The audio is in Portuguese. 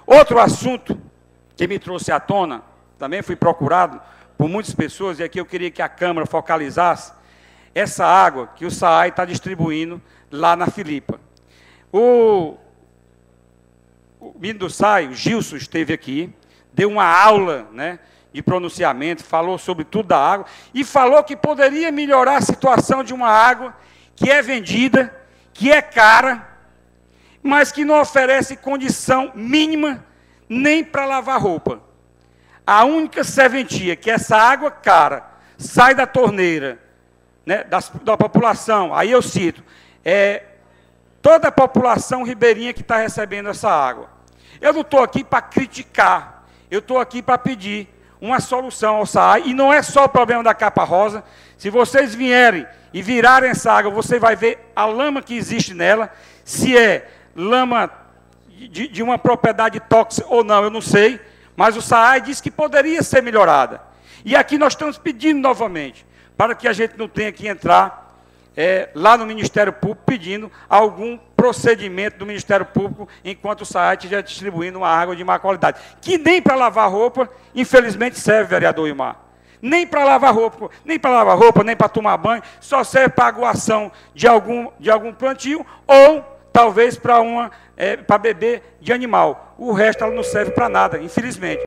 Outro assunto que me trouxe à tona, também fui procurado por muitas pessoas, e aqui eu queria que a Câmara focalizasse, essa água que o SAAI está distribuindo lá na Filipa. O menino do SAAI, o Gilson, esteve aqui, deu uma aula, né, de pronunciamento, falou sobre tudo da água, e falou que poderia melhorar a situação de uma água que é vendida, que é cara, mas que não oferece condição mínima nem para lavar roupa. A única serventia que essa água cara sai da torneira, né, da população, aí eu cito, toda a população ribeirinha que está recebendo essa água. Eu não estou aqui para criticar, eu estou aqui para pedir uma solução ao SAAI, e não é só o problema da capa rosa. Se vocês vierem e virarem essa água, você vai ver a lama que existe nela, se é lama de uma propriedade tóxica ou não, eu não sei, mas o SAAI disse que poderia ser melhorada. E aqui nós estamos pedindo novamente, para que a gente não tenha que entrar lá no Ministério Público pedindo algum procedimento do Ministério Público enquanto o SAAI estiver distribuindo uma água de má qualidade. Que nem para lavar roupa, infelizmente, serve, vereador Ilmar. Nem para lavar roupa, nem para tomar banho, só serve para aguação de algum plantio ou talvez para beber de animal. O resto ela não serve para nada, infelizmente.